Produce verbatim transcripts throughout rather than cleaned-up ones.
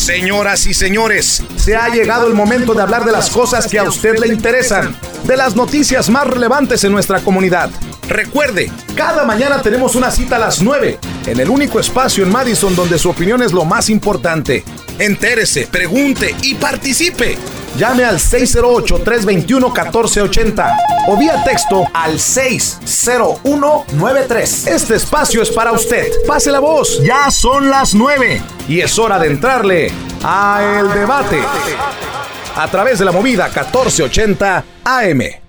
Señoras y señores, se ha llegado el momento de hablar de las cosas que a usted le interesan, de las noticias más relevantes en nuestra comunidad. Recuerde, cada mañana tenemos una cita a las nueve, en el único espacio en Madison donde su opinión es lo más importante. Entérese, pregunte y participe. Llame al seis cero ocho, tres dos uno, uno cuatro ocho cero o vía texto al seis cero uno nueve tres. Este espacio es para usted. Pase la voz. Ya son las nueve y es hora de entrarle a El Debate a través de la movida catorce ochenta A M.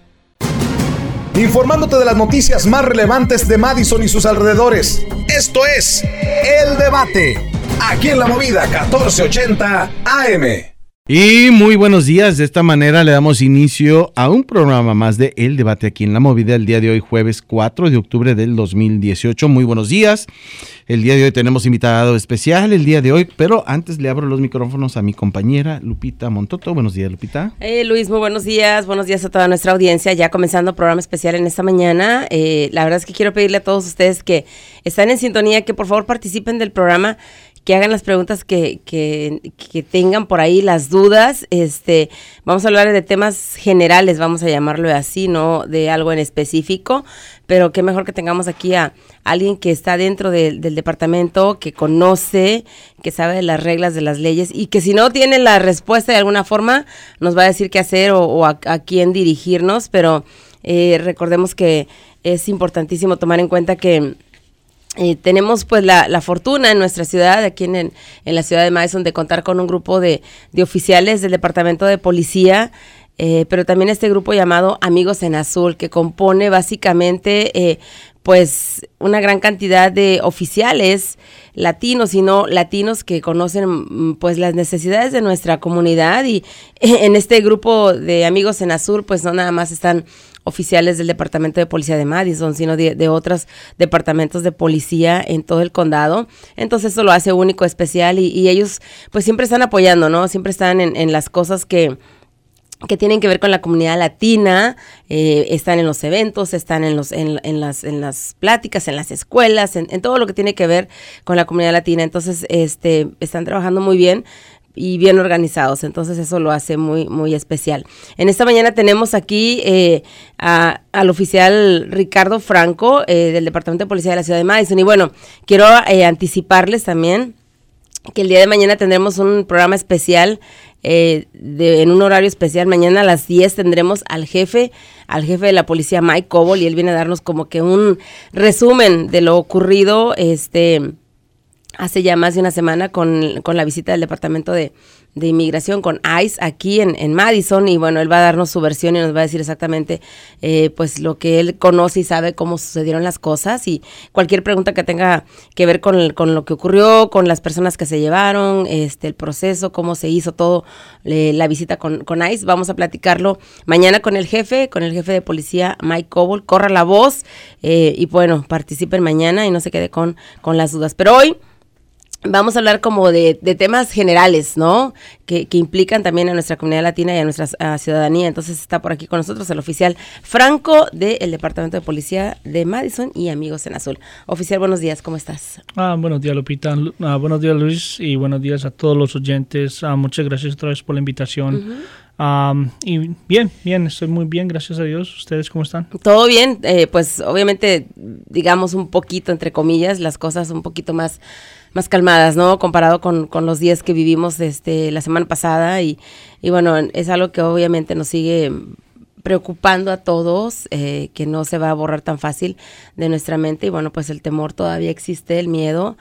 Informándote de las noticias más relevantes de Madison y sus alrededores. Esto es El Debate, aquí en la movida catorce ochenta A M. Y muy buenos días, de esta manera le damos inicio a un programa más de El Debate aquí en La Movida el día de hoy, jueves cuatro de octubre del dos mil dieciocho. Muy buenos días, el día de hoy tenemos invitado especial el día de hoy, pero antes le abro los micrófonos a mi compañera Lupita Montoto. Buenos días, Lupita. Eh, Luis, muy buenos días, buenos días a toda nuestra audiencia, ya comenzando programa especial en esta mañana. Eh, la verdad es que quiero pedirle a todos ustedes que están en sintonía, que por favor participen del programa, que hagan las preguntas que, que, que tengan por ahí, las dudas. Este, vamos a hablar de temas generales, vamos a llamarlo así, no de algo en específico, pero qué mejor que tengamos aquí a alguien que está dentro de, del departamento, que conoce, que sabe de las reglas, de las leyes, y que si no tiene la respuesta de alguna forma, nos va a decir qué hacer o, o a, a quién dirigirnos, pero eh, recordemos que es importantísimo tomar en cuenta que Eh, tenemos pues la, la fortuna en nuestra ciudad, aquí en, en, en la ciudad de Madison, de contar con un grupo de, de oficiales del departamento de policía, eh, pero también este grupo llamado Amigos en Azul, que compone básicamente eh, pues una gran cantidad de oficiales latinos y no latinos que conocen pues las necesidades de nuestra comunidad, y en este grupo de Amigos en Azul pues no nada más están oficiales del Departamento de Policía de Madison, sino de, de otros departamentos de policía en todo el condado. Entonces eso lo hace único, especial, y, y ellos pues siempre están apoyando, ¿no? Siempre están en, en las cosas que que tienen que ver con la comunidad latina, eh, están en los eventos, están en los en, en las en las pláticas, en las escuelas, en, en todo lo que tiene que ver con la comunidad latina. Entonces, este, están trabajando muy bien y bien organizados, entonces eso lo hace muy muy especial. En esta mañana tenemos aquí eh, a, al oficial Ricardo Franco eh, del Departamento de Policía de la Ciudad de Madison, y bueno, quiero eh, anticiparles también que el día de mañana tendremos un programa especial, eh, de, en un horario especial. Mañana a las diez tendremos al jefe, al jefe de la policía, Mike Coble, y él viene a darnos como que un resumen de lo ocurrido este hace ya más de una semana con, con la visita del Departamento de, de Inmigración, con ICE, aquí en, en Madison, y bueno, él va a darnos su versión y nos va a decir exactamente eh, pues lo que él conoce y sabe cómo sucedieron las cosas, y cualquier pregunta que tenga que ver con, el, con lo que ocurrió, con las personas que se llevaron, este el proceso, cómo se hizo todo, eh, la visita con, con ICE, vamos a platicarlo mañana con el jefe, con el jefe de policía, Mike Coble. Corra la voz, eh, y bueno, participen mañana y no se quede con, con las dudas, pero hoy vamos a hablar como de, de temas generales, ¿no? Que, que implican también a nuestra comunidad latina y a nuestra a ciudadanía. Entonces está por aquí con nosotros el oficial Franco del Departamento de Policía de Madison y Amigos en Azul. Oficial, buenos días, ¿cómo estás? Ah, buenos días, Lupita. Ah, buenos días, Luis, y buenos días a todos los oyentes. Ah, muchas gracias otra vez por la invitación. Uh-huh. Um, y bien, bien, estoy muy bien, gracias a Dios. ¿Ustedes cómo están? Todo bien, eh, pues obviamente, digamos un poquito, entre comillas, las cosas un poquito más más calmadas, ¿no? Comparado con, con los días que vivimos este, la semana pasada, y, y bueno, es algo que obviamente nos sigue preocupando a todos, eh, que no se va a borrar tan fácil de nuestra mente, y bueno, pues el temor todavía existe, el miedo,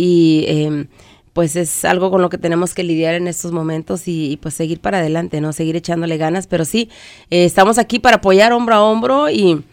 y eh, pues es algo con lo que tenemos que lidiar en estos momentos, y, y pues seguir para adelante, ¿no? Seguir echándole ganas, pero sí, eh, estamos aquí para apoyar hombro a hombro, y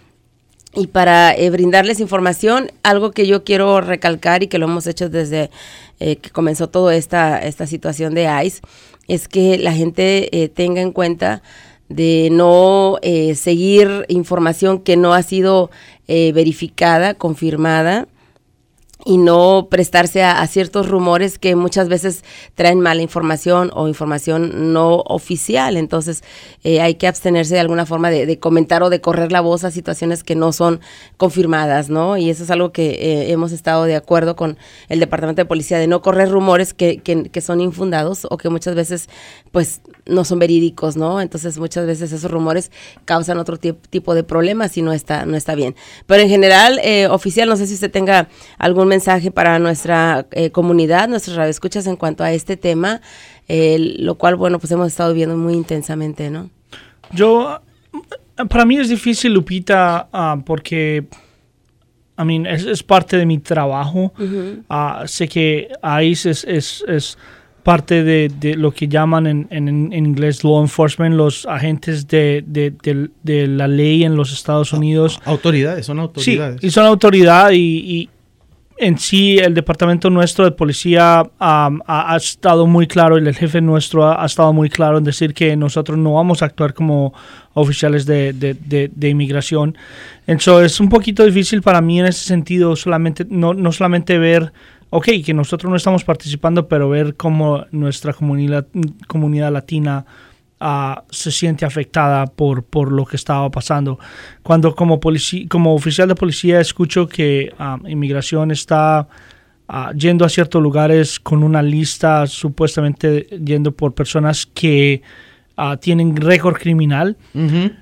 Y para eh, brindarles información. Algo que yo quiero recalcar, y que lo hemos hecho desde eh, que comenzó toda esta, esta situación de ICE, es que la gente eh, tenga en cuenta de no eh, seguir información que no ha sido eh, verificada, confirmada, y no prestarse a, a ciertos rumores que muchas veces traen mala información o información no oficial. Entonces eh, hay que abstenerse de alguna forma de, de comentar o de correr la voz a situaciones que no son confirmadas, ¿no? Y eso es algo que eh, hemos estado de acuerdo con el Departamento de Policía, de no correr rumores que, que, que son infundados o que muchas veces pues no son verídicos, ¿no? Entonces muchas veces esos rumores causan otro t- tipo de problemas y no está, no está bien. Pero en general, eh, oficial, no sé si usted tenga algún mensaje para nuestra eh, comunidad, nuestros radioescuchas en cuanto a este tema, eh, lo cual, bueno, pues hemos estado viendo muy intensamente, ¿no? Yo, para mí es difícil, Lupita, uh, porque, I mean, es, es parte de mi trabajo. Uh-huh. Uh, sé que ICE es, es, es parte de, de lo que llaman en, en, en inglés law enforcement, los agentes de, de, de, de la ley en los Estados Unidos. Autoridades, son autoridades. Sí, y son autoridad y, y en sí el departamento nuestro de policía um, ha, ha estado muy claro, y el jefe nuestro ha, ha estado muy claro en decir que nosotros no vamos a actuar como oficiales de, de, de, de inmigración. Entonces es un poquito difícil para mí en ese sentido, solamente no, no solamente ver, ok, que nosotros no estamos participando, pero ver cómo nuestra comunidad, comunidad latina Uh, se siente afectada por, por lo que estaba pasando. Cuando como, polici- como oficial de policía escucho que uh, inmigración está uh, yendo a ciertos lugares con una lista supuestamente yendo por personas que uh, tienen récord criminal, uh-huh.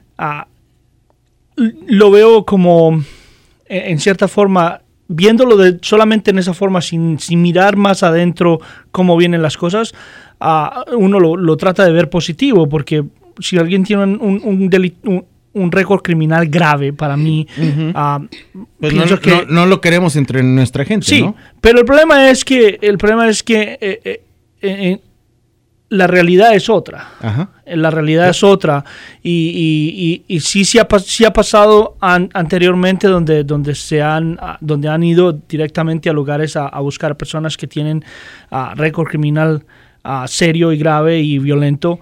uh, lo veo como en, en cierta forma, viéndolo de, solamente en esa forma, sin, sin mirar más adentro cómo vienen las cosas, uh, uno lo, lo trata de ver positivo, porque si alguien tiene un, un, un, delito, un, un récord criminal grave, para mí, uh-huh. uh, pues pienso no, que... No, no lo queremos entre nuestra gente, sí, ¿no? Pero el problema es que, el problema es que eh, eh, eh, la realidad es otra. Ajá. La realidad sí. es otra. Y, y, y, y sí, sí, ha, sí ha pasado an, anteriormente donde, donde, se han, donde han ido directamente a lugares a, a buscar a personas que tienen uh, récord criminal uh, serio y grave y violento.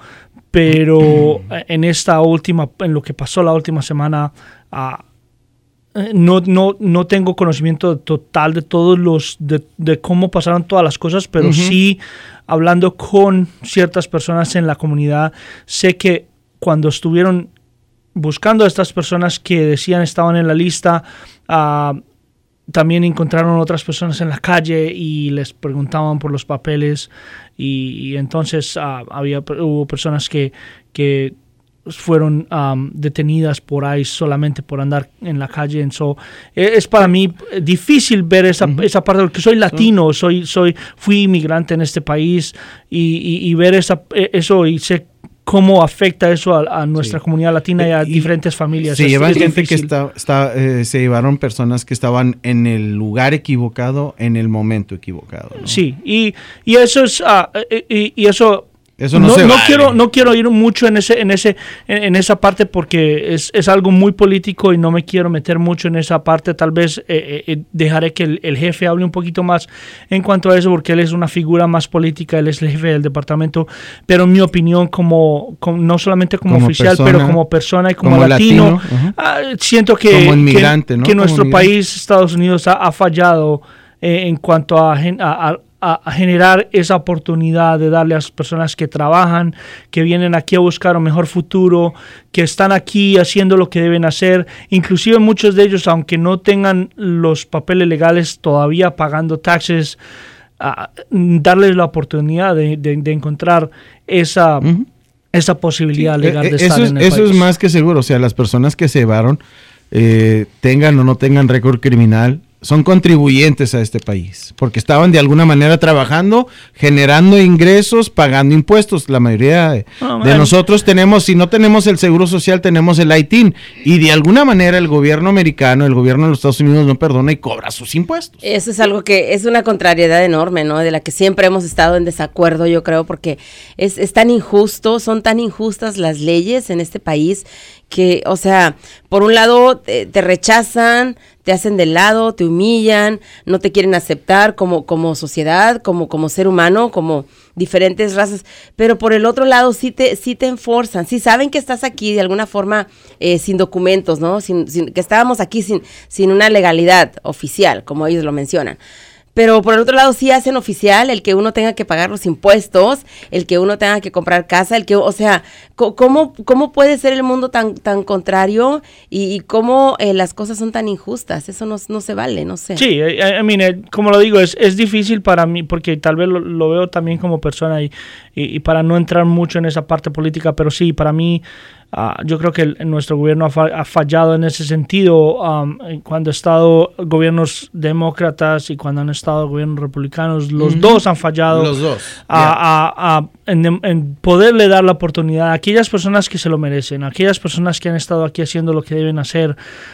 Pero en esta última, en lo que pasó la última semana, uh, No, no, no tengo conocimiento total de todos los de, de cómo pasaron todas las cosas, pero uh-huh. sí, hablando con ciertas personas en la comunidad, sé que cuando estuvieron buscando a estas personas que decían estaban en la lista, uh, también encontraron otras personas en la calle y les preguntaban por los papeles, y, y entonces uh, había hubo personas que que fueron um, detenidas por ahí solamente por andar en la calle. And so, es para mí difícil ver esa, uh-huh. esa parte, porque soy latino, soy, soy, fui inmigrante en este país, y, y, y ver esa, eso y sé cómo afecta eso a, a nuestra sí. comunidad latina y a y diferentes familias. Se es, llevan es gente difícil. que está, está eh, se llevaron personas que estaban en el lugar equivocado, en el momento equivocado, ¿no? Sí, y, y eso es, uh, y, y eso Eso no, no, se no vale. quiero no quiero ir mucho en ese en ese en, en esa parte, porque es, es algo muy político y no me quiero meter mucho en esa parte. Tal vez eh, eh, dejaré que el, el jefe hable un poquito más en cuanto a eso, porque él es una figura más política, él es el jefe del departamento, pero en mi opinión, como, como no solamente como, como oficial, persona, pero como persona y como, como latino, latino uh-huh. uh, siento que, como inmigrante, que, ¿no? que como nuestro inmigrante. país, Estados Unidos, ha, ha fallado eh, en cuanto a, a, a a generar esa oportunidad de darle a las personas que trabajan, que vienen aquí a buscar un mejor futuro, que están aquí haciendo lo que deben hacer, inclusive muchos de ellos, aunque no tengan los papeles legales, todavía pagando taxes, uh, darles la oportunidad de, de, de encontrar esa, uh-huh. esa posibilidad legal eh, de eh, estar es, en el eso país. Es más que seguro, o sea, las personas que se llevaron, eh, tengan o no tengan récord criminal, son contribuyentes a este país, porque estaban de alguna manera trabajando, generando ingresos, pagando impuestos. La mayoría de, oh, de nosotros tenemos, si no tenemos el Seguro Social, tenemos el I T I N, y de alguna manera el gobierno americano, el gobierno de los Estados Unidos no perdona y cobra sus impuestos. Eso es algo que es una contrariedad enorme, ¿no? De la que siempre hemos estado en desacuerdo, yo creo, porque es, es tan injusto, son tan injustas las leyes en este país, que, o sea, por un lado te, te rechazan, te hacen de lado, te humillan, no te quieren aceptar como, como sociedad, como, como ser humano, como diferentes razas, pero por el otro lado sí te, sí te enforzan, sí saben que estás aquí de alguna forma eh, sin documentos, ¿no? Sin, sin, que estábamos aquí sin, sin una legalidad oficial, como ellos lo mencionan. Pero por el otro lado sí hacen oficial el que uno tenga que pagar los impuestos, el que uno tenga que comprar casa, el que, o sea, ¿cómo, cómo puede ser el mundo tan, tan contrario y, y cómo eh, las cosas son tan injustas? Eso no, no se vale, no sé. Sí, I, I mean, eh, como lo digo, es, es difícil para mí porque tal vez lo, lo veo también como persona y, y, y para no entrar mucho en esa parte política, pero sí, para mí Uh, yo creo que el, nuestro gobierno ha, fa- ha fallado en ese sentido um, cuando han estado gobiernos demócratas y cuando han estado gobiernos republicanos, los mm-hmm. dos han fallado los dos. A, yeah. a, a, en, en poderle dar la oportunidad a aquellas personas que se lo merecen, a aquellas personas que han estado aquí haciendo lo que deben hacer.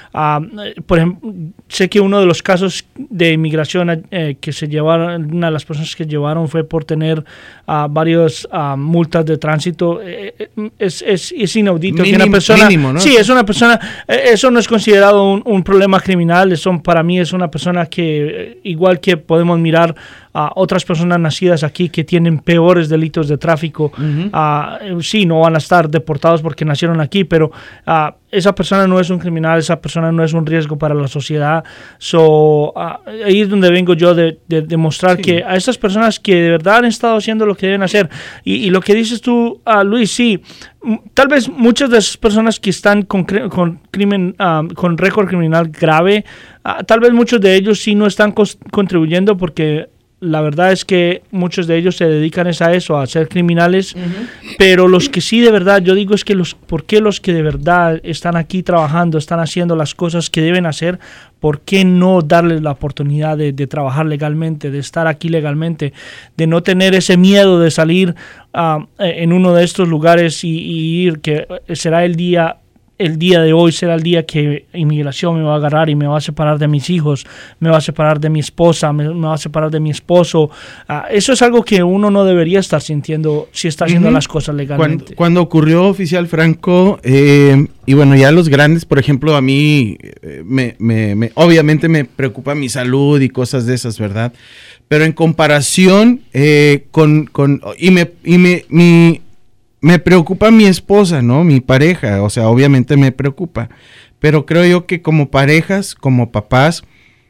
Uh, por ejemplo, sé que uno de los casos de inmigración eh, que se llevaron, una de las personas que llevaron fue por tener uh, varias uh, multas de tránsito. Eh, es, es, es inaudito. Mínimo, que una persona, mínimo, ¿no? Sí, es una persona, eh, eso no es considerado un, un problema criminal, eso para mí es una persona que, eh, igual que podemos mirar a uh, otras personas nacidas aquí que tienen peores delitos de tráfico, uh-huh. uh, sí, no van a estar deportados porque nacieron aquí, pero uh, esa persona no es un criminal, esa persona no es un riesgo para la sociedad. So, uh, ahí es donde vengo yo de, de demostrar sí. que a estas personas que de verdad han estado haciendo lo que deben hacer, y, y lo que dices tú, uh, Luis, sí, tal vez muchas de esas personas que están con, con crimen, um, con récord criminal grave, uh, tal vez muchos de ellos sí no están cos- contribuyendo porque la verdad es que muchos de ellos se dedican a eso, a ser criminales, uh-huh. pero los que sí de verdad, yo digo es que los, ¿por qué los que de verdad están aquí trabajando, están haciendo las cosas que deben hacer? ¿Por qué no darles la oportunidad de, de trabajar legalmente, de estar aquí legalmente, de no tener ese miedo de salir uh, en uno de estos lugares y, y ir, que será el día... El día de hoy será el día que inmigración me va a agarrar y me va a separar de mis hijos, me va a separar de mi esposa, me, me va a separar de mi esposo. Uh, eso es algo que uno no debería estar sintiendo si está haciendo uh-huh. las cosas legalmente. Cuando, cuando ocurrió, oficial Franco, eh, y bueno, ya los grandes, por ejemplo, a mí, eh, me, me, me, obviamente me preocupa mi salud y cosas de esas, ¿verdad? Pero en comparación eh, con, con, y me, y me, mi... Me preocupa mi esposa, ¿no? Mi pareja, o sea, obviamente me preocupa, pero creo yo que como parejas, como papás,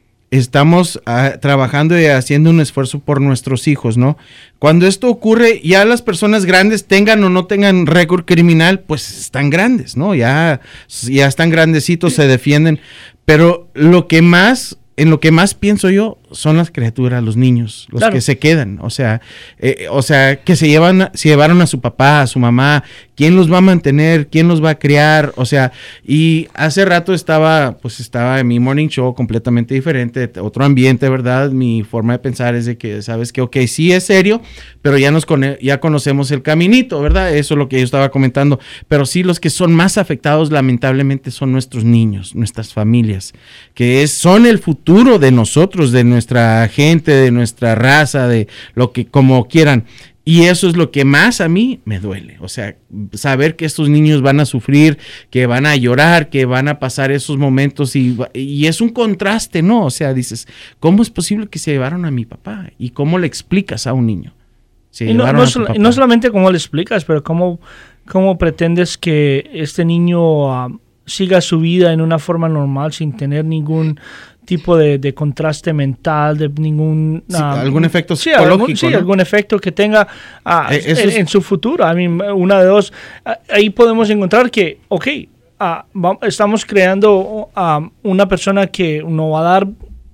estamos uh, trabajando y haciendo un esfuerzo por nuestros hijos, ¿no? Cuando esto ocurre, ya las personas grandes, tengan o no tengan récord criminal, pues están grandes, ¿no? Ya, ya están grandecitos, se defienden, pero lo que más... En lo que más pienso yo son las criaturas, los niños, los claro. que se quedan, o sea, eh, o sea, que se llevan, se llevaron a su papá, a su mamá, ¿quién los va a mantener? ¿Quién los va a criar? O sea, y hace rato estaba, pues estaba en mi morning show completamente diferente, otro ambiente, ¿verdad? Mi forma de pensar es de que, sabes que, ok, sí es serio, pero ya nos con, ya conocemos el caminito, ¿verdad? Eso es lo que yo estaba comentando, pero sí los que son más afectados lamentablemente son nuestros niños, nuestras familias, que es, son el futuro futuro de nosotros, de nuestra gente, de nuestra raza, de lo que como quieran. Y eso es lo que más a mí me duele. O sea, saber que estos niños van a sufrir, que van a llorar, que van a pasar esos momentos y, y es un contraste, ¿no? O sea, dices, ¿cómo es posible que se llevaron a mi papá? ¿Y cómo le explicas a un niño? Se y no, no, sol- no solamente cómo le explicas, pero cómo, cómo pretendes que este niño uh, siga su vida en una forma normal sin tener ningún tipo de, de contraste mental, de ningún... Sí, uh, algún efecto sí, psicológico, algún, sí, ¿no? algún efecto que tenga uh, eh, en, es... en su futuro. I mean, una de dos. Uh, ahí podemos encontrar que, ok, uh, va, estamos creando uh, una persona que no va a dar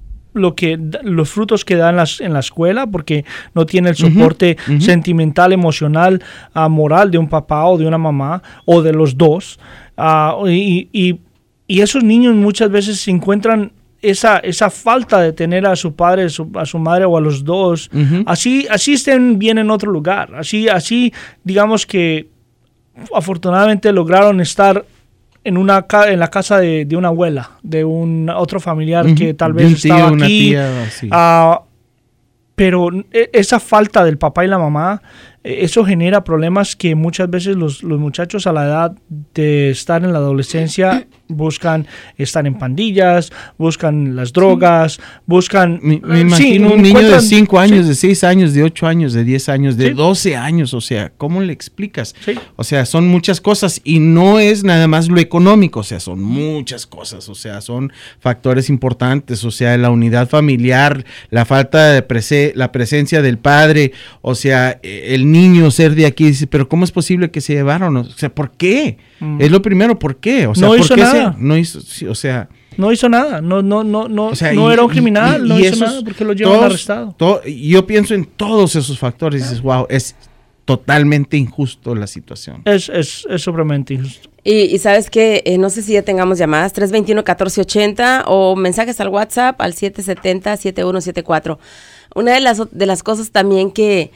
lo que los frutos que da en, las, en la escuela porque no tiene el soporte uh-huh, uh-huh. sentimental, emocional, uh, moral de un papá o de una mamá o de los dos. Uh, y, y, y esos niños muchas veces se encuentran esa esa falta de tener a su padre, su, a su madre o a los dos, uh-huh. así así estén bien en otro lugar, así así digamos que afortunadamente lograron estar en una en la casa de, de una abuela, de un otro familiar uh-huh. que tal vez tío, estaba una aquí, tía, sí. uh, pero esa falta del papá y la mamá eso genera problemas que muchas veces los, los muchachos a la edad de estar en la adolescencia buscan estar en pandillas, buscan las drogas, sí. buscan... Me, me imagino sí, un niño de cinco años, sí. de seis años, de ocho años, de diez años, de sí. doce años, o sea, ¿cómo le explicas? Sí. O sea, son muchas cosas y no es nada más lo económico, o sea, son muchas cosas, o sea, son factores importantes, o sea, la unidad familiar, la falta de prese- la presencia del padre, o sea, el niño ser de aquí, dice, pero ¿cómo es posible que se llevaron? O sea, ¿por qué? Mm. Es lo primero, ¿por qué? O sea, no ¿por hizo qué nada. Se, no hizo, sí, o sea... No hizo nada, no, no, no, no, o sea, no y, era un criminal, y, y, no y hizo esos, nada porque lo llevan todos, arrestado. Todo, yo pienso en todos esos factores y dices, wow, es totalmente injusto la situación. Es, es, es supremamente injusto. Y, y sabes que eh, no sé si ya tengamos llamadas, tres dos uno, uno cuatro ocho cero o mensajes al WhatsApp al siete siete cero, siete uno siete cuatro. Una de las, de las cosas también que,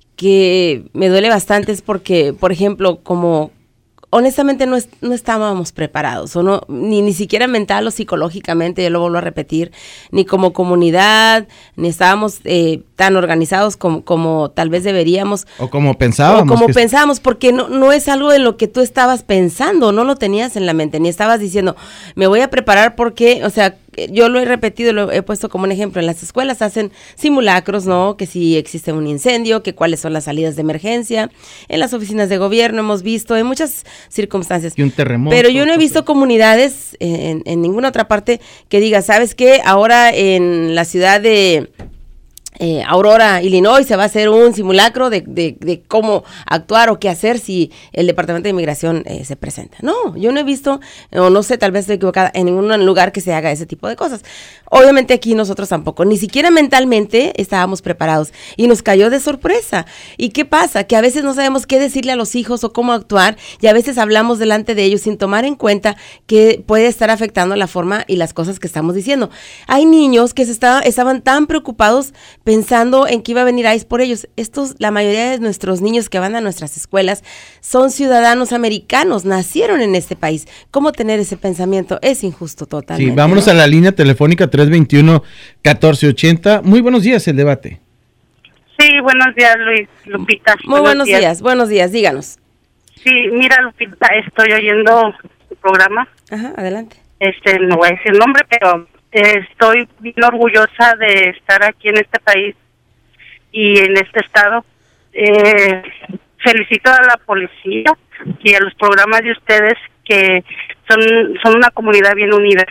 que me duele bastante es porque, por ejemplo, como... honestamente no, es, no estábamos preparados, o no, ni, ni siquiera mental o psicológicamente, yo lo vuelvo a repetir, ni como comunidad, ni estábamos eh, tan organizados como, como tal vez deberíamos. O como pensábamos. O como que... pensábamos, porque no, no es algo en lo que tú estabas pensando, no lo tenías en la mente, ni estabas diciendo, me voy a preparar porque, o sea, yo lo he repetido, lo he puesto como un ejemplo, en las escuelas hacen simulacros, ¿no? Que si existe un incendio, que cuáles son las salidas de emergencia, en las oficinas de gobierno hemos visto, en muchas circunstancias. Y un terremoto. Pero yo no he visto comunidades en, en ninguna otra parte que diga, ¿sabes qué? Ahora en la ciudad de... Eh, Aurora, Illinois, se va a hacer un simulacro de, de, de cómo actuar o qué hacer si el Departamento de Inmigración eh, se presenta. No, yo no he visto, o no sé, tal vez estoy equivocada, en ningún lugar que se haga ese tipo de cosas. Obviamente aquí nosotros tampoco, ni siquiera mentalmente estábamos preparados y nos cayó de sorpresa. ¿Y qué pasa? Que a veces no sabemos qué decirle a los hijos o cómo actuar y a veces hablamos delante de ellos sin tomar en cuenta que puede estar afectando la forma y las cosas que estamos diciendo. Hay niños que se estaba, estaban tan preocupados pensando en que iba a venir ICE por ellos. Estos, la mayoría de nuestros niños que van a nuestras escuelas son ciudadanos americanos, nacieron en este país. ¿Cómo tener ese pensamiento? Es injusto totalmente. Sí, vámonos, ¿no?, a la línea telefónica tres dos uno, uno cuatro ocho cero. Muy buenos días, el debate. Sí, buenos días, Luis, Lupita. Muy buenos, buenos días. días, buenos días, díganos. Sí, mira, Lupita, estoy oyendo tu programa. Ajá, adelante. Este, no voy a decir el nombre, pero estoy bien orgullosa de estar aquí en este país y en este estado. Eh, felicito a la policía y a los programas de ustedes que son, son una comunidad bien unida.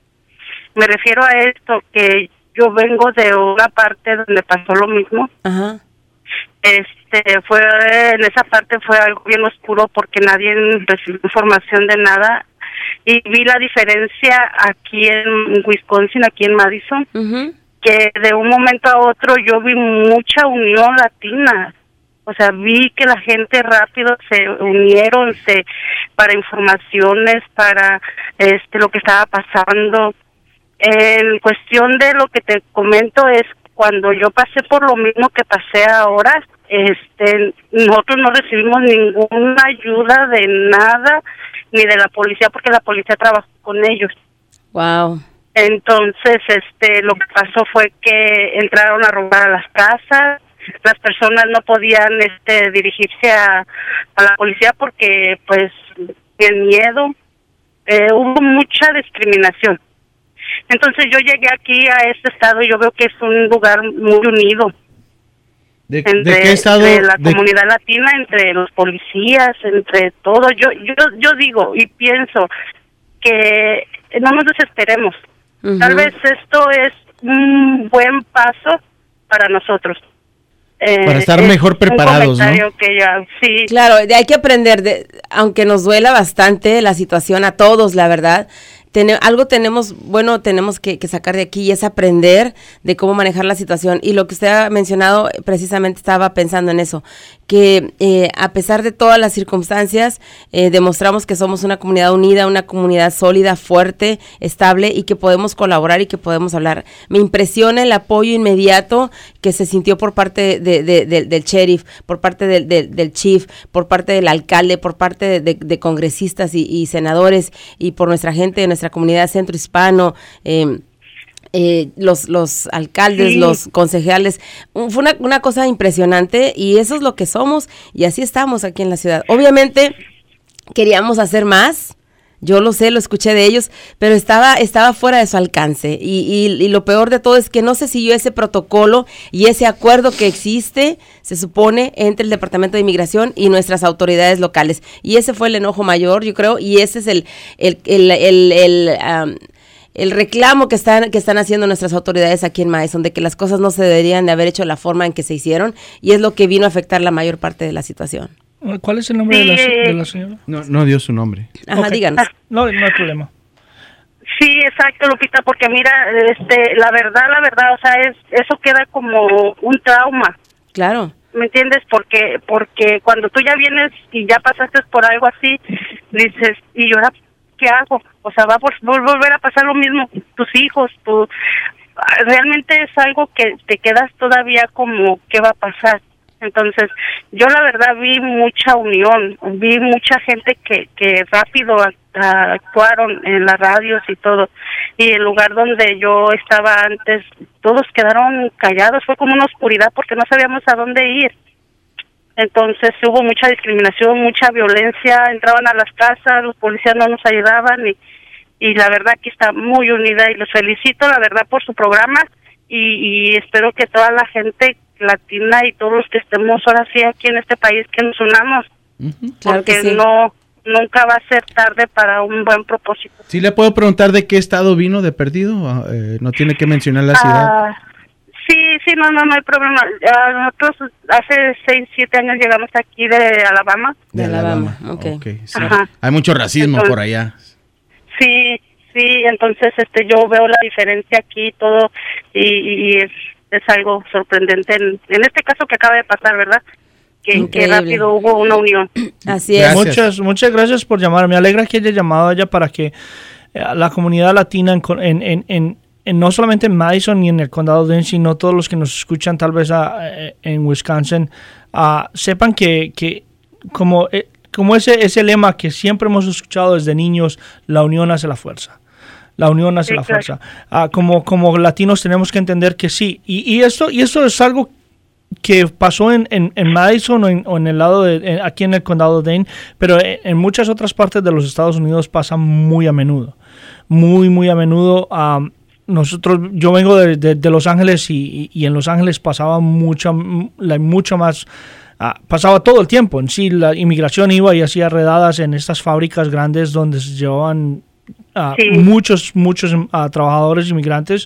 Me refiero a esto, que yo vengo de una parte donde pasó lo mismo. Ajá. Este, fue, en esa parte fue algo bien oscuro porque nadie recibió información de nada. Y vi la diferencia aquí en Wisconsin, aquí en Madison, uh-huh. que de un momento a otro yo vi mucha unión latina. O sea, vi que la gente rápido se unieron se, para informaciones, para este lo que estaba pasando. En cuestión de lo que te comento es, cuando yo pasé por lo mismo que pasé ahora, este nosotros no recibimos ninguna ayuda de nada, ni de la policía, porque la policía trabajó con ellos. Wow. Entonces, este, lo que pasó fue que entraron a robar a las casas, las personas no podían, este, dirigirse a, a la policía porque, pues, tenían miedo, eh, hubo mucha discriminación. Entonces, yo llegué aquí a este estado y yo veo que es un lugar muy unido. ¿De, entre, ¿de qué estado? Entre la de... comunidad latina, entre los policías, entre todo. Yo yo yo digo y pienso que no nos desesperemos. Uh-huh. Tal vez esto es un buen paso para nosotros. Para estar eh, mejor preparados, ¿no? Que ya, sí. Claro, hay que aprender, de, aunque nos duela bastante la situación a todos, la verdad. Ten, algo tenemos, bueno, tenemos que, que sacar de aquí y es aprender de cómo manejar la situación. Y lo que usted ha mencionado, precisamente estaba pensando en eso, que eh, a pesar de todas las circunstancias, eh, demostramos que somos una comunidad unida, una comunidad sólida, fuerte, estable y que podemos colaborar y que podemos hablar. Me impresiona el apoyo inmediato que se sintió por parte de, de, de, del sheriff, por parte de, de, del chief, por parte del alcalde, por parte de, de, de congresistas y, y senadores y por nuestra gente, nuestra comunidad centro hispano, eh, Eh, los, los alcaldes, sí. los concejales, fue una, una cosa impresionante y eso es lo que somos y así estamos aquí en la ciudad. Obviamente queríamos hacer más, yo lo sé, lo escuché de ellos, pero estaba, estaba fuera de su alcance y, y, y lo peor de todo es que no se siguió ese protocolo y ese acuerdo que existe, se supone, entre el Departamento de Inmigración y nuestras autoridades locales y ese fue el enojo mayor, yo creo, y ese es el, el, el, el, el, el um, el reclamo que están que están haciendo nuestras autoridades aquí en Madison, de que las cosas no se deberían de haber hecho de la forma en que se hicieron, y es lo que vino a afectar la mayor parte de la situación. ¿Cuál es el nombre sí. de, la, de la señora? No, no dio su nombre. Ajá, okay. Díganos. No, no hay problema. Sí, exacto, Lupita, porque mira, este, la verdad, la verdad, o sea, es eso queda como un trauma. Claro. ¿Me entiendes? Porque porque cuando tú ya vienes y ya pasaste por algo así, dices, ¿y yo ahora qué hago? O sea, va a volver a pasar lo mismo, tus hijos, tu... realmente es algo que te quedas todavía como, ¿qué va a pasar? Entonces, yo la verdad vi mucha unión, vi mucha gente que, que rápido actuaron en las radios y todo, y el lugar donde yo estaba antes, todos quedaron callados, fue como una oscuridad porque no sabíamos a dónde ir. Entonces hubo mucha discriminación, mucha violencia, entraban a las casas, los policías no nos ayudaban y, y la verdad que está muy unida y los felicito la verdad por su programa y, y espero que toda la gente latina y todos los que estemos ahora sí aquí en este país que nos unamos, uh-huh. Claro porque que sí. no nunca va a ser tarde para un buen propósito. ¿Sí le puedo preguntar de qué estado vino de perdido? Eh, no tiene que mencionar la ciudad. Uh, Sí, sí, no, no, no hay problema. Uh, nosotros hace seis, siete años llegamos aquí de Alabama. De, de Alabama, Alabama. ok. okay sí. Hay mucho racismo entonces, por allá. Sí, sí, entonces este, yo veo la diferencia aquí todo y, y es, es algo sorprendente. En, en este caso que acaba de pasar, ¿verdad? Que, que rápido hubo una unión. Así es. Gracias. Muchas, muchas gracias por llamar. Me alegra que haya llamado a ella para que eh, la comunidad latina en, en, en, en En no solamente en Madison ni en el condado de Dane, sino todos los que nos escuchan tal vez a, a, en Wisconsin, uh, sepan que, que como, eh, como ese, ese lema que siempre hemos escuchado desde niños, la unión hace la fuerza. La unión hace Exacto. la fuerza. Uh, como, como latinos tenemos que entender que sí. Y, y, esto, y esto es algo que pasó en, en, en Madison o en, o en el lado de, en, aquí en el condado de Dane, pero en, en muchas otras partes de los Estados Unidos pasa muy a menudo. Muy, muy a menudo. Um, Nosotros, yo vengo de, de, de Los Ángeles y, y en Los Ángeles pasaba mucha, la, mucho más, uh, pasaba todo el tiempo. En sí, la inmigración iba y hacía redadas en estas fábricas grandes donde se llevaban uh, sí. muchos, muchos uh, trabajadores inmigrantes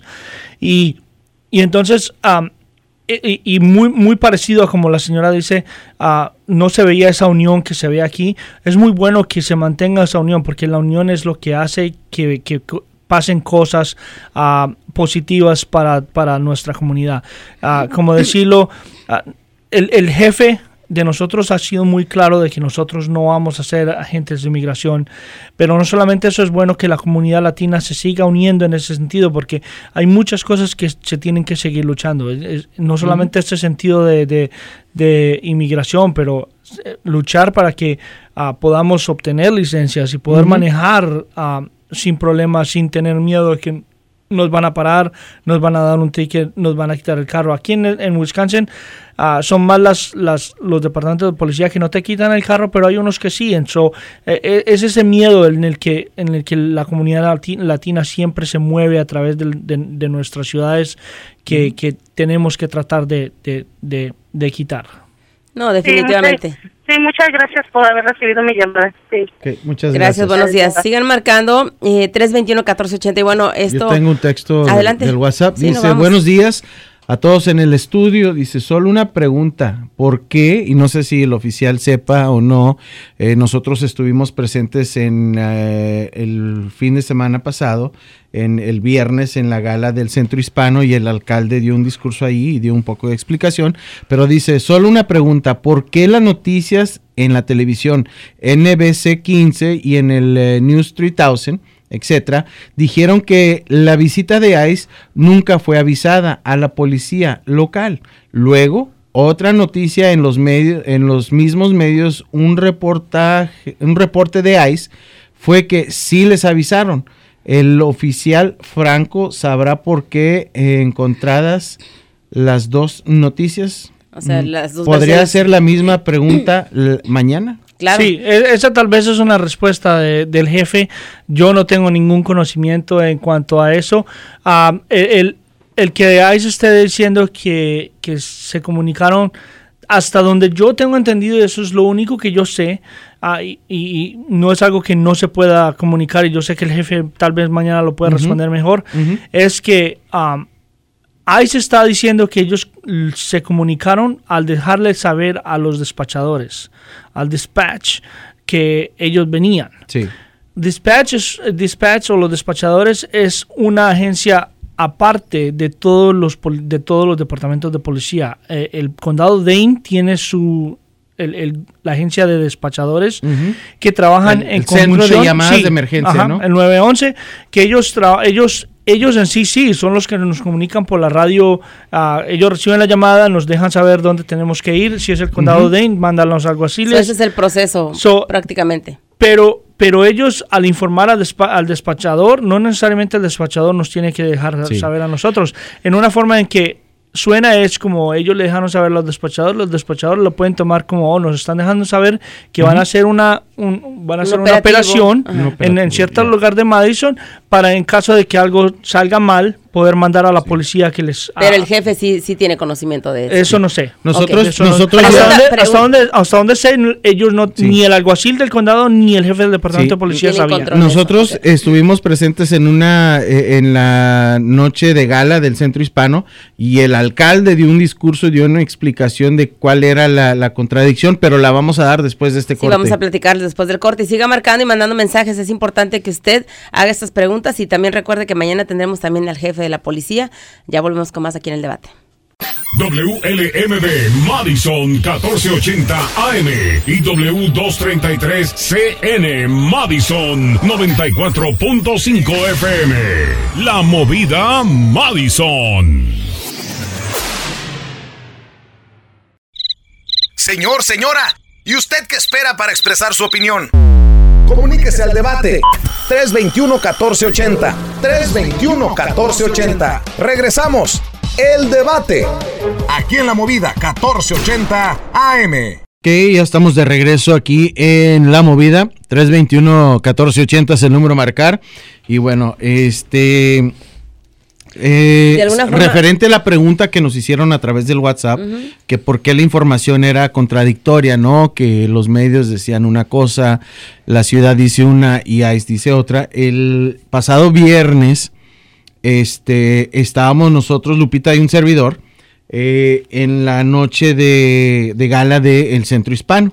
y, y entonces, um, y, y muy, muy parecido a como la señora dice, uh, no se veía esa unión que se ve aquí. Es muy bueno que se mantenga esa unión porque la unión es lo que hace que, que pasen cosas uh, positivas para, para nuestra comunidad. Uh, como decirlo, uh, el, el jefe de nosotros ha sido muy claro de que nosotros no vamos a ser agentes de inmigración, pero no solamente eso, es bueno que la comunidad latina se siga uniendo en ese sentido, porque hay muchas cosas que se tienen que seguir luchando. Es, es, no solamente uh-huh. este sentido de, de, de inmigración, pero luchar para que uh, podamos obtener licencias y poder uh-huh. manejar uh, sin problemas, sin tener miedo de que nos van a parar, nos van a dar un ticket, nos van a quitar el carro. Aquí en, en Wisconsin uh, son más las, las, los departamentos de policía que no te quitan el carro, pero hay unos que sí. And so, eh, es ese miedo en el que en el que la comunidad latina, latina siempre se mueve a través de, de, de nuestras ciudades que, mm. que tenemos que tratar de, de, de, de quitar. No, definitivamente. Sí, muchas, sí, muchas gracias por haber recibido mi llamada. Sí. Okay, muchas gracias. Gracias, buenos días. Sigan marcando eh, tres veintiuno, catorce ochenta y bueno, esto... Yo tengo un texto Adelante. del WhatsApp. Sí, dice, buenos días a todos en el estudio. Dice, solo una pregunta. ¿Por qué? Y no sé si el oficial sepa o no. Eh, nosotros estuvimos presentes en eh, el fin de semana pasado, en el viernes, en la gala del Centro Hispano, y el alcalde dio un discurso ahí y dio un poco de explicación. Pero dice, solo una pregunta. ¿Por qué las noticias en la televisión N B C quince y en el eh, News tres mil, etcétera, dijeron que la visita de ICE nunca fue avisada a la policía local? Luego, otra noticia en los medios, en los mismos medios, un reportaje, un reporte de ICE fue que sí les avisaron. el oficial Franco sabrá por qué eh, encontradas las dos noticias. O sea, las dos ¿Podría versiones. ser la misma pregunta l- mañana? Claro. Sí, e- esa tal vez es una respuesta de- del jefe. Yo no tengo ningún conocimiento en cuanto a eso. Um, el, el, el que ICE esté diciendo que, que se comunicaron, hasta donde yo tengo entendido, eso es lo único que yo sé, uh, y, y no es algo que no se pueda comunicar, y yo sé que el jefe tal vez mañana lo pueda Uh-huh. responder mejor, Uh-huh. es que um, ICE está diciendo que ellos l- se comunicaron al dejarle saber a los despachadores, al dispatch, que ellos venían. Sí. Dispatch, es, dispatch o los despachadores es una agencia aparte de todos los pol- de todos los departamentos de policía. Eh, el condado Dane tiene su el, el- la agencia de despachadores Uh-huh. que trabajan El- en el centro de conjunción. llamadas de emergencia, ajá, ¿no? El nueve once, que ellos tra- ellos ellos en sí sí son los que nos comunican por la radio. Uh, ellos reciben la llamada, nos dejan saber dónde tenemos que ir. Si es el condado Uh-huh. Dane, mandan los alguaciles. So, ese es el proceso, So, prácticamente. Pero, pero ellos, al informar al, despa- al despachador, no necesariamente el despachador nos tiene que dejar Sí. saber a nosotros. En una forma en que suena es como ellos le dejaron saber a los despachadores, los despachadores lo pueden tomar como, oh, nos están dejando saber que van a hacer una un- van a Un hacer una operativo. operación Ajá. Un en, operativo, en cierto ya. lugar de Madison para, en caso de que algo salga mal, poder mandar a la policía que les... Pero ah, el jefe sí, sí tiene conocimiento de eso. Eso no sé. Nosotros, Eso no- nosotros hasta, ya- Pregunta- donde, pregunta. hasta, donde, hasta donde sé, ellos no, Sí. ni el alguacil del condado ni el jefe del departamento Sí. de policía Tienen sabían. control. Nosotros Ok. estuvimos presentes en una eh, en la noche de gala del Centro Hispano y el alcalde dio un discurso, dio una explicación de cuál era la, la contradicción, pero la vamos a dar después de este Sí, corte. vamos a platicar después del corte. Y siga marcando y mandando mensajes. Es importante que usted haga estas preguntas y también recuerde que mañana tendremos también al jefe de la policía. Ya volvemos con más aquí en el debate. W L M D Madison catorce ochenta A M y W doscientos treinta y tres C N Madison noventa y cuatro punto cinco F M. La movida Madison. Señor, señora, ¿y usted qué espera para expresar su opinión? Comuníquese al debate. tres veintiuno catorce ochenta. tres veintiuno catorce ochenta. Regresamos. El debate. Aquí en la movida catorce ochenta A M. Ok, ya estamos de regreso aquí en La Movida. tres veintiuno catorce ochenta es el número a marcar. Y bueno, este... eh, De alguna forma- referente a la pregunta que nos hicieron a través del WhatsApp, Ujú. que por qué la información era contradictoria, ¿no? Que los medios decían una cosa, la ciudad dice una y ICE dice otra. El pasado viernes, este, estábamos nosotros, Lupita y un servidor, eh, en la noche de, de gala del Centro Hispano.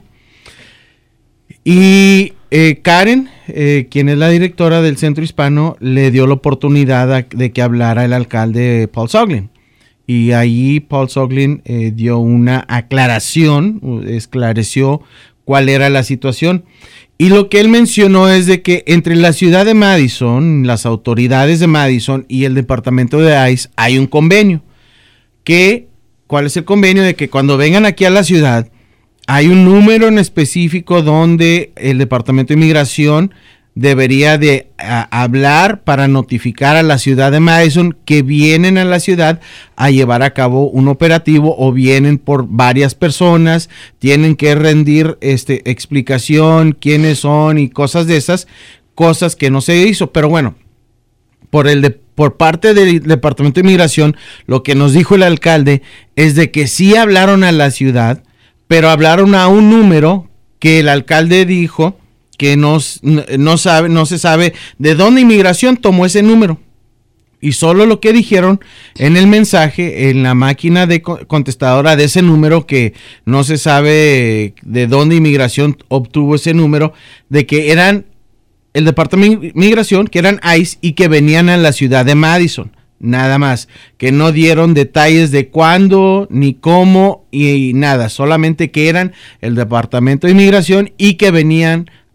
Y eh, Karen, eh, quien es la directora del Centro Hispano, le dio la oportunidad a- de que hablara el alcalde Paul Soglin. Y ahí Paul Soglin eh, dio una aclaración, uh, esclareció cuál era la situación. Y lo que él mencionó es de que entre la ciudad de Madison, las autoridades de Madison y el departamento de ICE hay un convenio. Que, ¿cuál es el convenio? De que cuando vengan aquí a la ciudad hay un número en específico donde el departamento de inmigración debería de a, hablar para notificar a la ciudad de Madison que vienen a la ciudad a llevar a cabo un operativo o vienen por varias personas, tienen que rendir este explicación, quiénes son y cosas de esas, cosas que no se hizo, pero bueno, por el de, por parte del Departamento de Inmigración, lo que nos dijo el alcalde es de que sí hablaron a la ciudad, pero hablaron a un número que el alcalde dijo que no, no, sabe, no se sabe de dónde Inmigración tomó ese número. Y solo lo que dijeron en el mensaje, en la máquina de contestadora de ese número, que no se sabe de dónde Inmigración obtuvo ese número, de que eran el Departamento de Inmigración, que eran ICE y que venían a la ciudad de Madison. Nada más, que no dieron detalles de cuándo, ni cómo, y nada, solamente que eran el Departamento de Inmigración y que venían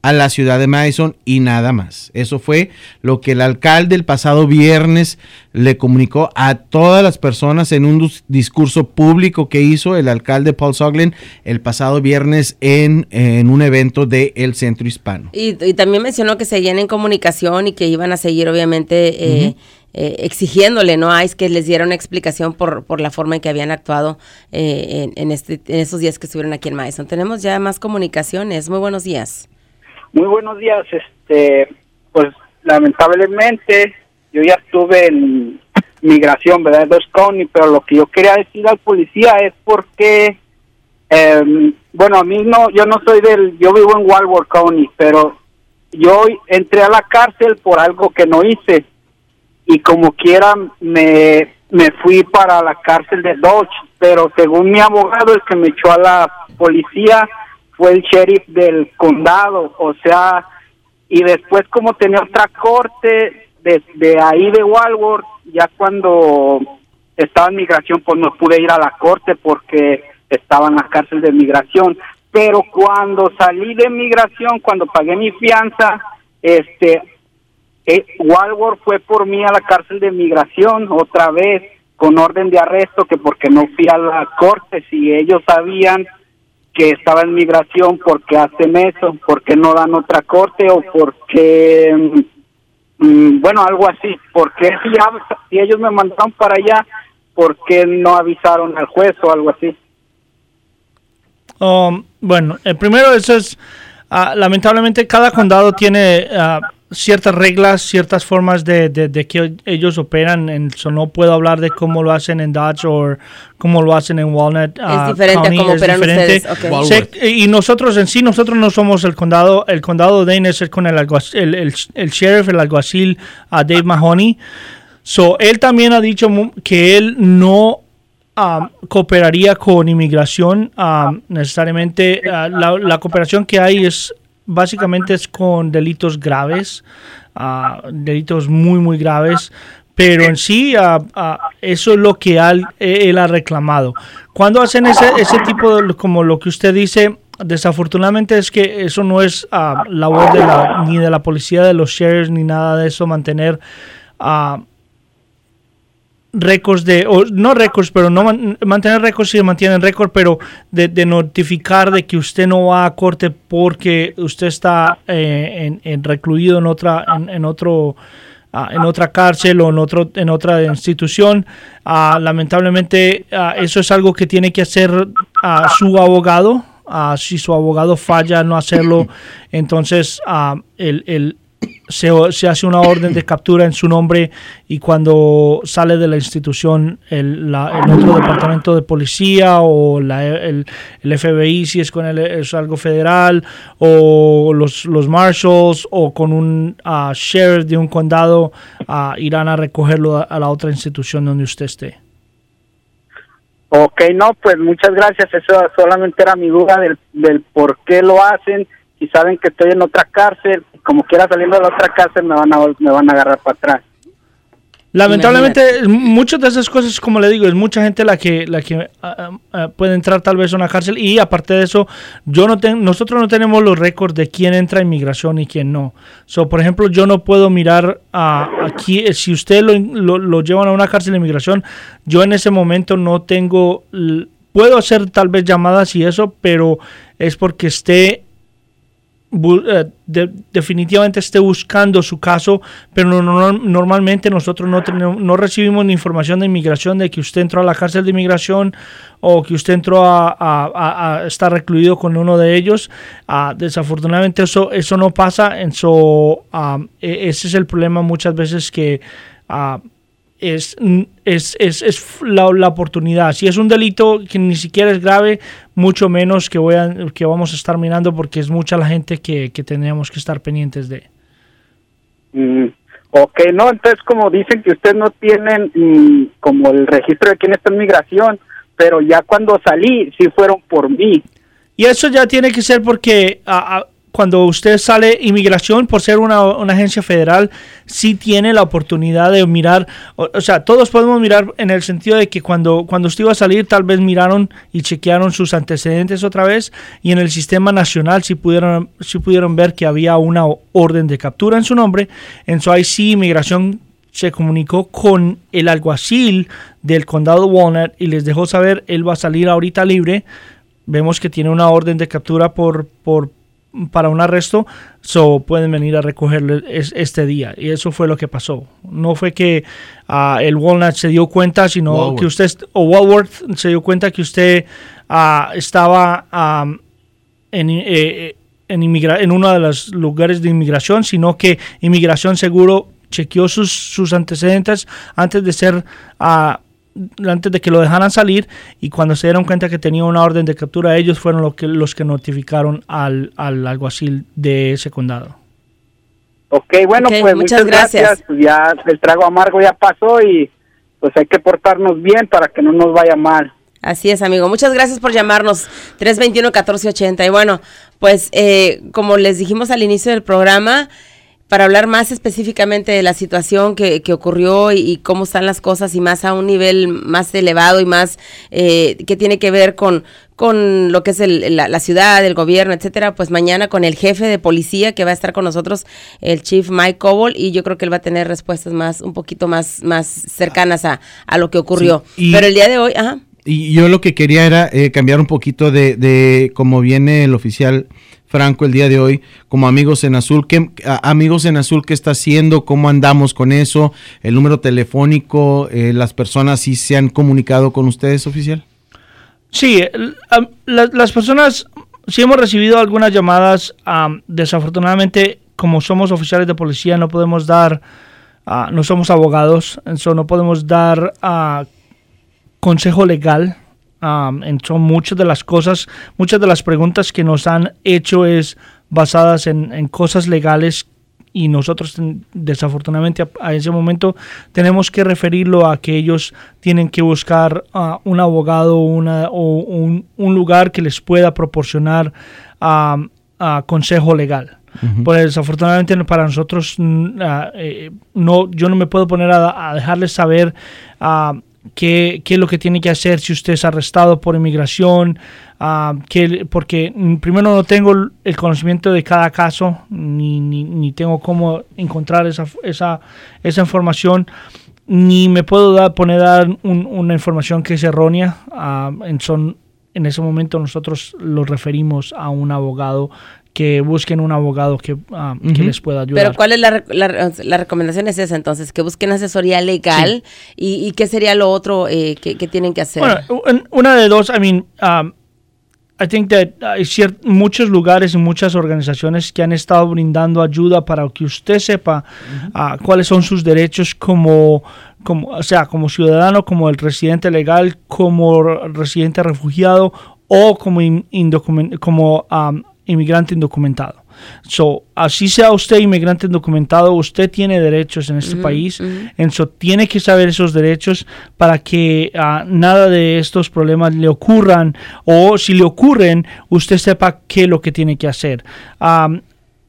a la ciudad de Madison y nada más. Eso fue lo que el alcalde el pasado viernes le comunicó a todas las personas en un discurso público que hizo el alcalde Paul Soglin el pasado viernes en, en un evento del Centro Hispano. Y, y también mencionó que seguían en comunicación y que iban a seguir obviamente eh, uh-huh. eh, exigiéndole, ¿no? A ICE que les diera una explicación por, por la forma en que habían actuado eh, en, en, este, en esos días que estuvieron aquí en Madison. Tenemos ya más comunicaciones. Muy buenos días. Muy buenos días. Este, pues lamentablemente yo ya estuve en migración, ¿verdad? En Dodge County, pero lo que yo quería decir al policía es porque, eh, bueno, a mí no, yo no soy del, yo vivo en Walworth County, pero yo entré a la cárcel por algo que no hice y como quiera me, me fui para la cárcel de Dodge, pero según mi abogado, el que me echó a la policía fue el sheriff del condado, o sea, y después como tenía otra corte de, de ahí de Walworth, ya cuando estaba en migración, pues no pude ir a la corte porque estaba en la cárcel de migración, pero cuando salí de migración, cuando pagué mi fianza, este, eh, Walworth fue por mí a la cárcel de migración otra vez, con orden de arresto, que porque no fui a la corte, si ellos sabían que estaba en migración, ¿por qué hacen eso? ¿Por qué no dan otra corte? O porque, mmm, bueno, algo así. ¿Por qué si, si ellos me mandaron para allá, por qué no avisaron al juez o algo así? Um, bueno, el primero eso es, uh, lamentablemente cada condado tiene uh, ciertas reglas, ciertas formas de, de, de que ellos operan. En, so no puedo hablar de cómo lo hacen en Dodge o cómo lo hacen en Walnut. Es uh, diferente County, a cómo operan ustedes. Okay. Se, y nosotros en sí, nosotros no somos el condado. El condado de Dane es con el, alguacil, el, el, el sheriff, el alguacil uh, Dave Mahoney. So, él también ha dicho que él no Um, cooperaría con inmigración um, necesariamente. Uh, la, la cooperación que hay es básicamente es con delitos graves, uh, delitos muy muy graves, pero en sí uh, uh, eso es lo que él, él ha reclamado. Cuando hacen ese, ese tipo de, como lo que usted dice, desafortunadamente es que eso no es uh, labor de la, ni de la policía, de los sheriffs, ni nada de eso, mantener uh, récords de, o no récords, pero no man, mantener récords si mantienen récord, pero de, de notificar de que usted no va a corte porque usted está eh, en, en recluido en otra, en, en otro, uh, en otra cárcel o en otro, en otra institución. Uh, lamentablemente uh, eso es algo que tiene que hacer uh, su abogado. Uh, si su abogado falla en no hacerlo, entonces uh, el, el Se, se hace una orden de captura en su nombre y cuando sale de la institución el, la, el otro departamento de policía o la, el, el F B I si es con el, es algo federal o los, los marshals o con un uh, sheriff de un condado uh, irán a recogerlo a, a la otra institución donde usted esté. Ok, no, pues muchas gracias. Eso solamente era mi duda del, del por qué lo hacen. Si saben que estoy en otra cárcel, como quiera saliendo de la otra cárcel me van a me van a agarrar para atrás. Lamentablemente, muchas de esas cosas, como le digo, es mucha gente la que la que uh, uh, puede entrar tal vez a una cárcel y aparte de eso, yo no ten, nosotros no tenemos los récords de quién entra a inmigración y quién no. So, por ejemplo, yo no puedo mirar uh, aquí, si usted lo, lo, lo llevan a una cárcel de inmigración, yo en ese momento no tengo, puedo hacer tal vez llamadas y eso, pero es porque esté De, definitivamente esté buscando su caso, pero no, no, normalmente nosotros no tenemos, no recibimos ni información de inmigración de que usted entró a la cárcel de inmigración o que usted entró a, a, a, a estar recluido con uno de ellos. Uh, desafortunadamente eso, eso no pasa, en so, um, ese es el problema muchas veces que uh, es, es, es, es la, la oportunidad. Si es un delito que ni siquiera es grave, mucho menos que, voy a, que vamos a estar mirando porque es mucha la gente que, que tenemos que estar pendientes de. Mm, ok, no, entonces como dicen que ustedes no tienen mm, como el registro de quién está en migración, pero ya cuando salí, sí fueron por mí. Y eso ya tiene que ser porque... Uh, uh, cuando usted sale inmigración, por ser una, una agencia federal, sí tiene la oportunidad de mirar, o, o sea, todos podemos mirar en el sentido de que cuando, cuando usted iba a salir, tal vez miraron y chequearon sus antecedentes otra vez, y en el sistema nacional sí pudieron, sí pudieron ver que había una orden de captura en su nombre. En su I C, inmigración se comunicó con el alguacil del condado de Walnut y les dejó saber, él va a salir ahorita libre. Vemos que tiene una orden de captura por, por para un arresto, so pueden venir a recogerlo es, este día. Y eso fue lo que pasó. No fue que uh, el Walnut se dio cuenta, sino Walworth. que usted, o Walworth se dio cuenta que usted uh, estaba um, en, eh, en, inmigra- en uno de los lugares de inmigración, sino que inmigración seguro chequeó sus, sus antecedentes antes de ser... Uh, antes de que lo dejaran salir, y cuando se dieron cuenta que tenía una orden de captura, ellos fueron los que, los que notificaron al, al alguacil de ese condado. Ok, bueno, okay, pues muchas, muchas gracias. gracias. Pues ya el trago amargo ya pasó y pues hay que portarnos bien para que no nos vaya mal. Así es, amigo. Muchas gracias por llamarnos. tres dos uno, uno cuatro ocho cero. Y bueno, pues eh, como les dijimos al inicio del programa, para hablar más específicamente de la situación que, que ocurrió y, y cómo están las cosas, y más a un nivel más elevado y más eh, que tiene que ver con, con lo que es el, la, la ciudad, el gobierno, etcétera, pues mañana con el jefe de policía que va a estar con nosotros, el Chief Mike Coble, y yo creo que él va a tener respuestas más, un poquito más, más cercanas a, a lo que ocurrió. Sí, Pero el día de hoy, ajá. Y yo lo que quería era eh, cambiar un poquito de, de cómo viene el oficial Franco el día de hoy, como Amigos en Azul. ¿Qué, a, Amigos en Azul, qué está haciendo? ¿Cómo andamos con eso? ¿El número telefónico? Eh, ¿Las personas sí se han comunicado con ustedes, oficial? Sí, la, la, las personas sí hemos recibido algunas llamadas. Um, desafortunadamente, como somos oficiales de policía, no podemos dar, uh, no somos abogados, eso no podemos dar uh, consejo legal. Um, en, son muchas de las cosas, muchas de las preguntas que nos han hecho es basadas en, en cosas legales, y nosotros desafortunadamente a, a ese momento tenemos que referirlo a que ellos tienen que buscar uh, un abogado una, o un, un lugar que les pueda proporcionar uh, uh, consejo legal. Uh-huh. Pues desafortunadamente para nosotros uh, eh, no, yo no me puedo poner a, a dejarles saber uh, ¿Qué, qué es lo que tiene que hacer si usted es arrestado por inmigración? Uh, que, porque primero no tengo el conocimiento de cada caso, ni, ni, ni tengo cómo encontrar esa, esa, esa información, ni me puedo dar, poner a dar un, una información que es errónea. Uh, en, son, en ese momento nosotros los referimos a un abogado, que busquen un abogado que, uh, uh-huh. que les pueda ayudar. Pero ¿cuál es la, la, la recomendación? Es esa entonces, que busquen asesoría legal. Sí. y, y ¿qué sería lo otro eh, que, que tienen que hacer? Bueno, una de dos, I mean, um, I think that hay ciert- muchos lugares y muchas organizaciones que han estado brindando ayuda para que usted sepa uh-huh. uh, cuáles son sus derechos como, como, o sea, como ciudadano, como el residente legal, como residente refugiado o como in, indocument- como um, inmigrante indocumentado. So, así sea usted inmigrante indocumentado, usted tiene derechos en este uh-huh, país, uh-huh. en so tiene que saber esos derechos para que uh, nada de estos problemas le ocurran, o si le ocurren, usted sepa qué es lo que tiene que hacer. Um,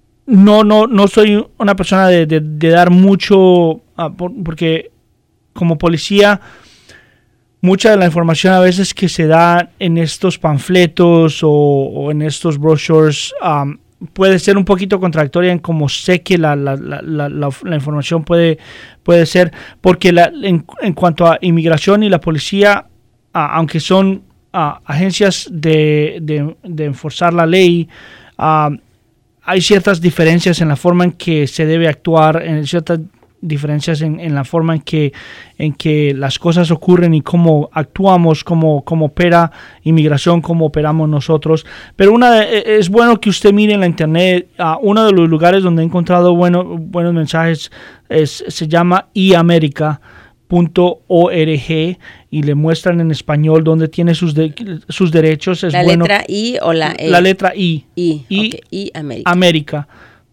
no, no, no soy una persona de, de, de dar mucho, uh, por, porque como policía, mucha de la información a veces que se da en estos panfletos o, o en estos brochures um, puede ser un poquito contradictoria en cómo sé que la, la, la, la, la, la información puede, puede ser, porque la, en, en cuanto a inmigración y la policía, uh, aunque son uh, agencias de, de, de enforzar la ley, uh, hay ciertas diferencias en la forma en que se debe actuar, en ciertas diferencias en, en la forma en que en que las cosas ocurren y cómo actuamos, cómo, cómo opera inmigración, cómo operamos nosotros. Pero una de, es bueno que usted mire en la internet. Uh, uno de los lugares donde he encontrado bueno, buenos mensajes es, se llama i america punto org, y le muestran en español dónde tiene sus de, sus derechos. Es la bueno, letra I o la E. La letra I. I, I, okay. I America. América.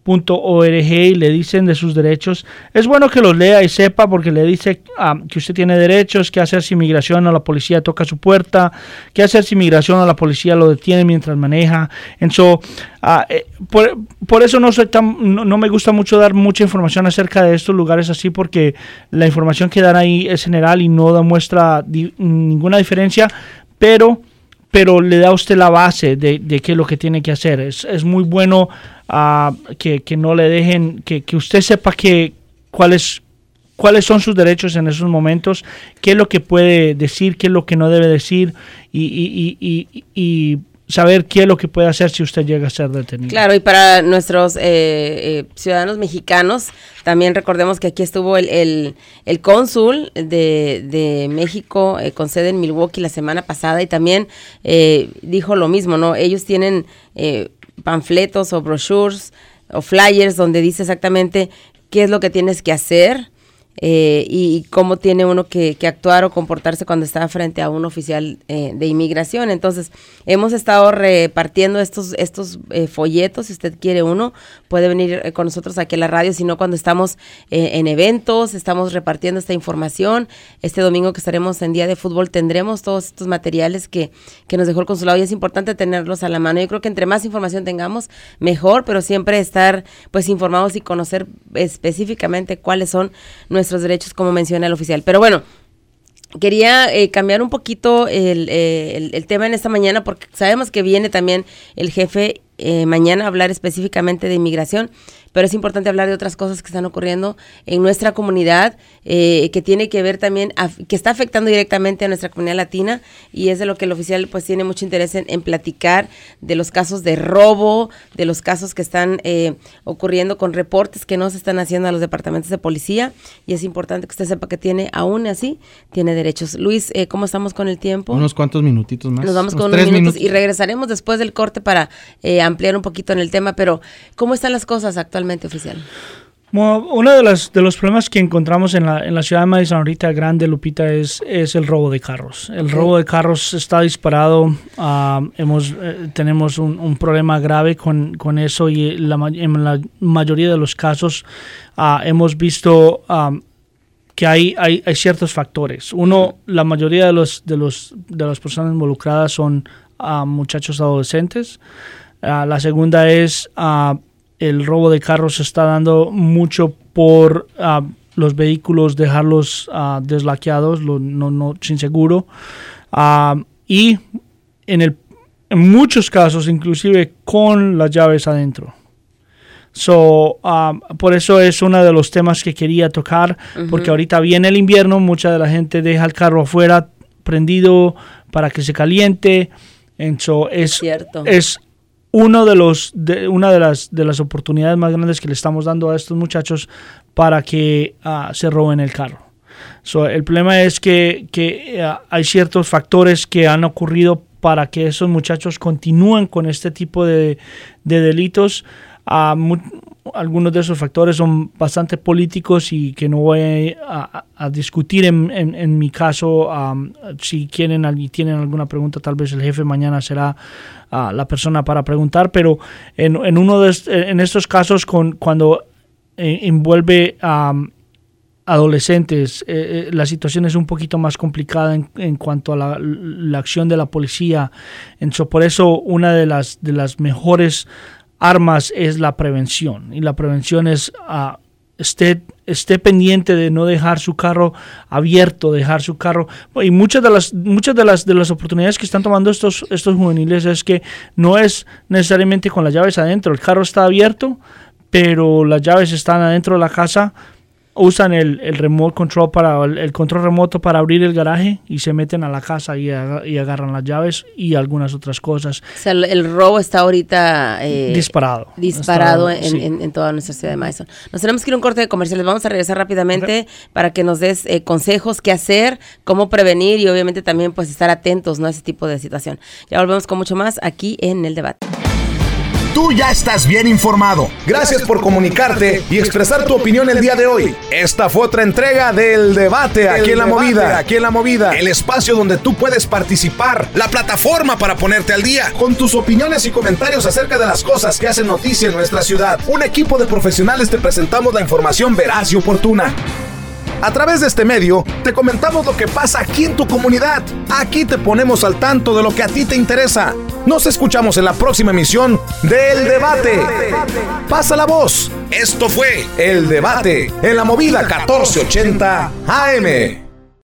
punto org y le dicen de sus derechos. Es bueno que los lea y sepa porque le dice um, que usted tiene derechos, qué hacer si inmigración o la policía toca su puerta, qué hacer si inmigración o la policía lo detiene mientras maneja. And so, uh, eh, por, por eso no, soy tan, no, no me gusta mucho dar mucha información acerca de estos lugares así porque la información que dan ahí es general y no demuestra di, ninguna diferencia, pero... pero le da a usted la base de, de qué es lo que tiene que hacer. Es, es muy bueno uh, que, que no le dejen, que, que usted sepa que, cuáles, cuáles son sus derechos en esos momentos, qué es lo que puede decir, qué es lo que no debe decir y, y, y, y, y saber qué es lo que puede hacer si usted llega a ser detenido. Claro, y para nuestros eh, eh, ciudadanos mexicanos, también recordemos que aquí estuvo el, el, el cónsul de, de México eh, con sede en Milwaukee la semana pasada y también eh, dijo lo mismo, ¿no? Ellos tienen eh, panfletos o brochures o flyers donde dice exactamente qué es lo que tienes que hacer. Eh, y, y cómo tiene uno que, que actuar o comportarse cuando está frente a un oficial eh, de inmigración. Entonces, hemos estado repartiendo estos estos eh, folletos. Si usted quiere uno, puede venir eh, con nosotros aquí a la radio, sino cuando estamos eh, en eventos, estamos repartiendo esta información. Este domingo que estaremos en Día de Fútbol tendremos todos estos materiales que, que nos dejó el consulado y es importante tenerlos a la mano. Yo creo que entre más información tengamos, mejor, pero siempre estar pues informados y conocer específicamente cuáles son nuestros nuestros derechos, como menciona el oficial. Pero bueno, quería eh, cambiar un poquito el, eh, el, el tema en esta mañana porque sabemos que viene también el jefe eh, mañana a hablar específicamente de inmigración, pero es importante hablar de otras cosas que están ocurriendo en nuestra comunidad, eh, que tiene que ver también, a, que está afectando directamente a nuestra comunidad latina, y es de lo que el oficial pues tiene mucho interés en, en platicar, de los casos de robo, de los casos que están eh, ocurriendo con reportes que no se están haciendo a los departamentos de policía, y es importante que usted sepa que tiene, aún así, tiene derechos. Luis, eh, ¿cómo estamos con el tiempo? Unos cuantos minutitos más. Nos vamos con unos unos tres minutos, minutos y regresaremos después del corte para eh, ampliar un poquito en el tema, pero ¿cómo están las cosas actualmente, oficial? Bueno, uno de, las, de los problemas que encontramos en la, en la ciudad de Madison ahorita grande, Lupita, es, es el robo de carros. El okay. robo de carros está disparado. Uh, hemos, eh, tenemos un, un problema grave con, con eso y la, en la mayoría de los casos uh, hemos visto um, que hay, hay, hay ciertos factores. Uno, la mayoría de, los, de, los, de las personas involucradas son uh, muchachos adolescentes. Uh, la segunda es... Uh, el robo de carros se está dando mucho por uh, los vehículos, dejarlos uh, deslaqueados, lo, no, no, sin seguro. Uh, y en, el, en muchos casos, inclusive con las llaves adentro. So, uh, por eso es uno de los temas que quería tocar, uh-huh. porque ahorita viene el invierno, mucha de la gente deja el carro afuera prendido para que se caliente. And so es, Cierto. es Uno de los de, una de las de las oportunidades más grandes que le estamos dando a estos muchachos para que uh, se roben el carro. So, el problema es que, que uh, hay ciertos factores que han ocurrido para que esos muchachos continúen con este tipo de, de delitos. Uh, mu- algunos de esos factores son bastante políticos y que no voy a, a, a discutir en, en, en mi caso. Um, si quieren y tienen alguna pregunta, tal vez el jefe mañana será uh, la persona para preguntar, pero en, en uno de est- en estos casos con, cuando eh, envuelve um, adolescentes, eh, la situación es un poquito más complicada en, en cuanto a la, la acción de la policía. Entonces, por eso una de las, de las mejores armas es la prevención, y la prevención es uh, esté, esté pendiente de no dejar su carro abierto, dejar su carro, y muchas de las muchas de las de las oportunidades que están tomando estos estos juveniles es que no es necesariamente con las llaves adentro, el carro está abierto, pero las llaves están adentro de la casa. Usan el, el remote control para el, el control remoto para abrir el garaje y se meten a la casa y, ag- y agarran las llaves y algunas otras cosas. O sea, el, el robo está ahorita eh, disparado. Disparado está, en, sí. en, en toda nuestra ciudad de Madison. Nos tenemos que ir a un corte de comerciales. Vamos a regresar rápidamente okay. para que nos des eh, consejos, qué hacer, cómo prevenir y obviamente también pues estar atentos, ¿no?, a ese tipo de situación. Ya volvemos con mucho más aquí en El Debate. tú ya estás bien informado. Gracias por comunicarte y expresar tu opinión el día de hoy. Esta fue otra entrega del debate aquí en la movida. Aquí en la movida. El espacio donde tú puedes participar. La plataforma para ponerte al día con tus opiniones y comentarios acerca de las cosas que hacen noticia en nuestra ciudad. Un equipo de profesionales te presentamos la información veraz y oportuna. A través de este medio, te comentamos lo que pasa aquí en tu comunidad. Aquí te ponemos al tanto de lo que a ti te interesa. Nos escuchamos en la próxima emisión del Debate. Pasa la voz. Esto fue El Debate en la movida catorce ochenta A M.